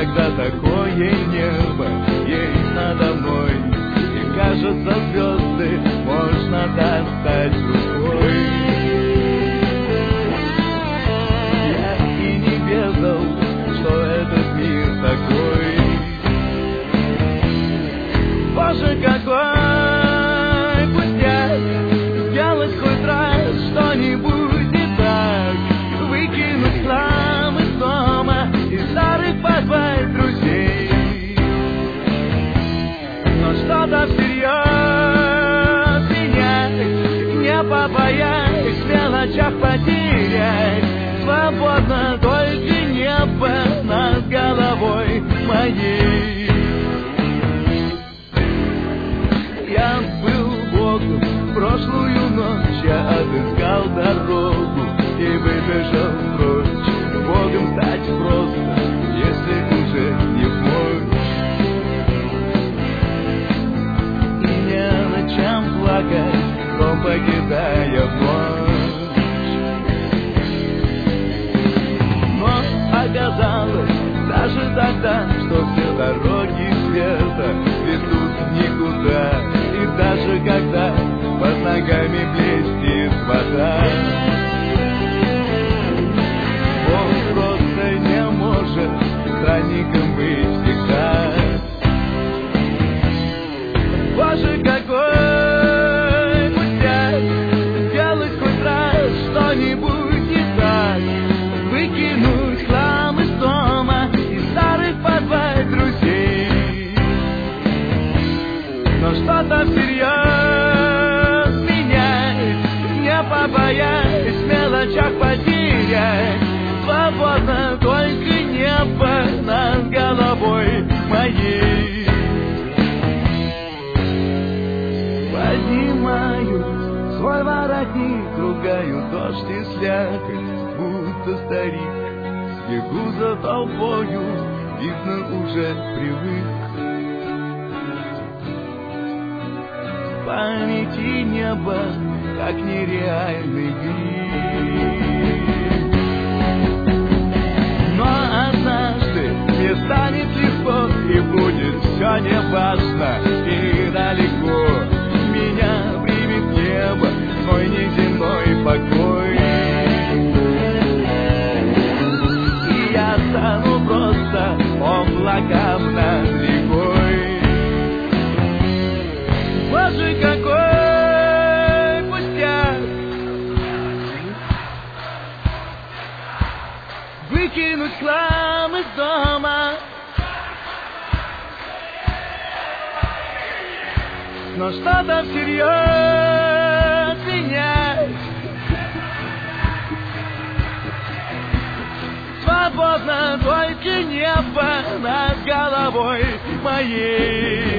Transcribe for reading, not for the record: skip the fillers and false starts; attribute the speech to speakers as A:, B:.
A: когда такое небо есть надо мной, и кажется, звезды можно достать рукой. Я и не ведал, что этот мир такой. Боже, какой пустяк сделать хоть раз что-нибудь не так, выкинуть хлам из дома и старых позвать друзей. Но что-то всерьез менять, не побоясь в мелочах потерять. Свободно только небо над головой моей. Я был Богом в прошлую ночь, я отыскал дорогу и выбежал прочь. Богом стать просто, если уже не в мочь. И не на чем плакать, но покидая ночь. Но оказалось даже тогда, что все дороги света ведут никуда. И даже когда под ногами блестит вода, он просто не может странником быть всегда. Боже, какой пустяк сделать хоть раз что-нибудь не так, выкинуть хлам из дома и старых позвать друзей. Но что-то всерьез менять, не побоясь в мелочах потерять. Свободно только небо над головой моей. Поднимаю свой воротник, ругаю дождь и слякоть, будто старик. Бегу за толпою, видно, уже привык. В памяти небо, как нереальный вид. Но однажды мне станет легко, и будет все неважно и далеко. Меня примет небо, свой неземной покой. И я стану просто облаком над рекой. Боже, какой пустяк выкинуть хлам из дома. Но что-то всерьез менять, свободно только небо над головой моей.